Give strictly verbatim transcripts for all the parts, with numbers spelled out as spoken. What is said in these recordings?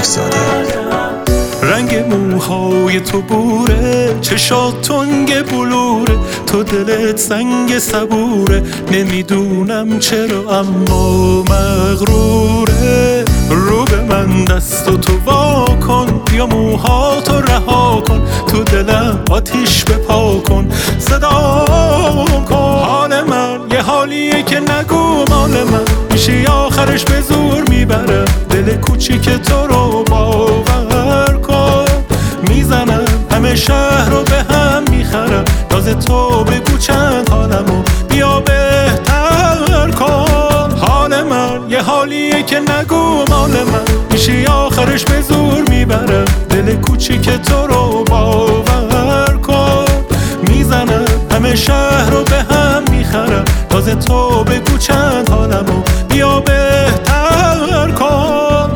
زاده. رنگ موهای تو بوره، چشات تنگ بلوره، تو دلت سنگ صبوره، نمیدونم چرا اما مغروره. رو به من دست و تو وا کن، بیا موهاتو رها کن، تو دلم آتیش بپا کن، صدا کن. حال من یه حالیه که نگو مال من، میشه آخرش به زور میبرم دل کوچیک تو رو باور کن. میزنم همه شهر رو به هم میخرم، راز تو بگو چند حالمو بیا بهتر کن. حال من یه حالیه که نگو مال من، میشه آخرش به زور میبرم دل کوچیک تو رو باور کن. میزنم همه شهر رو به هم میخرم، راز تو بگو چند حالمو بیا بهتر کن.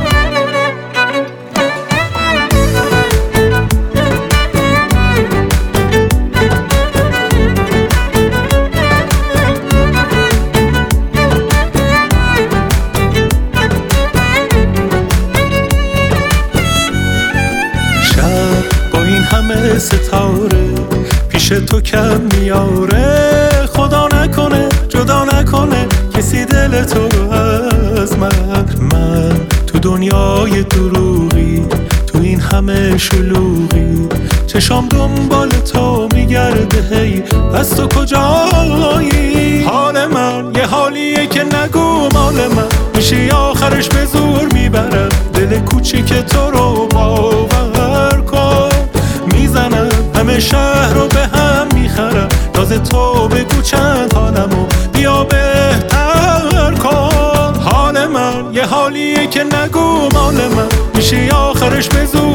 با این همه ستاره پیش تو کم میاره، خدا نکنه جدا نکنه کسی دل تو رو از من. من تو دنیای دروغی، تو این همه شلوغی، چشام دنبال تو میگرده، هی از تو کجایی؟ حال من یه حالیه که نگو مال من، میشه آخرش به زور میبرم دل کوچیک تو رو باور کن. میزنم همه شهر رو به هم میخرم، راز تو بگو چند حالمو بیا بهتر کن. حال من یه حالیه که نگو مال من، میشه آخرش به زور